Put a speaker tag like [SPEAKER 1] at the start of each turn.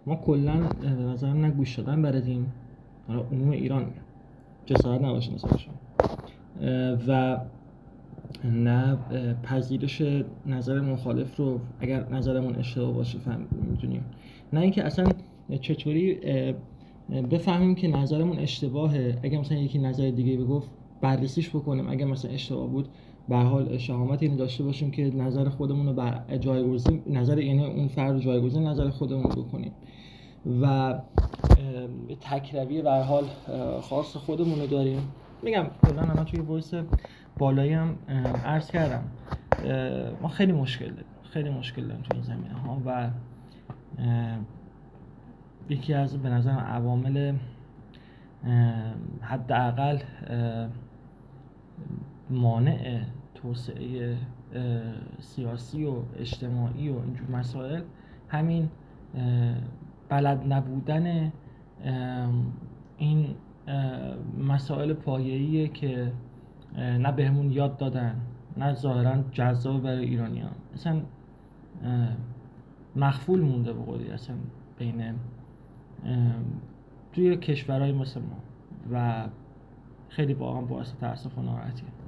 [SPEAKER 1] ما کلا به نظرم نه گوش دادن بلدیم، حالا عموم ایران میگم، جسارت نباشه نظرشون، و نه پذیرش نظر مخالف رو اگر نظرمون اشتباه باشه میدونیم، نه اینکه اصلا چطوری بفهمیم که نظرمون اشتباهه. اگر مثلا یکی نظر دیگه بگفت بررسیش بکنیم، اگر مثلا اشتباه بود به هر حال شهامت اینو داشته باشیم که نظر خودمون رو بر جایگزین نظر یعنی اون فرد جایگزین نظر خودمون رو بکنیم و تکروی به هر حال خاص خودمون رو داریم. میگم کلا من توی وایس بالایی هم عرض کردم ما خیلی مشکل داریم تو این زمینه ها و یکی از به نظر عوامل حداقل مانع توسعه سیاسی و اجتماعی و اینجور مسائل همین بلد نبودن این مسائل پایه‌ایه که نه بهمون یاد دادن، نه ظاهراً جذاب برای ایرانیان، اصلا مخفول مونده به قولی اصلا بین توی کشورهای مثل ما و خیلی واقعا باعث تأسف و ناراحتیه.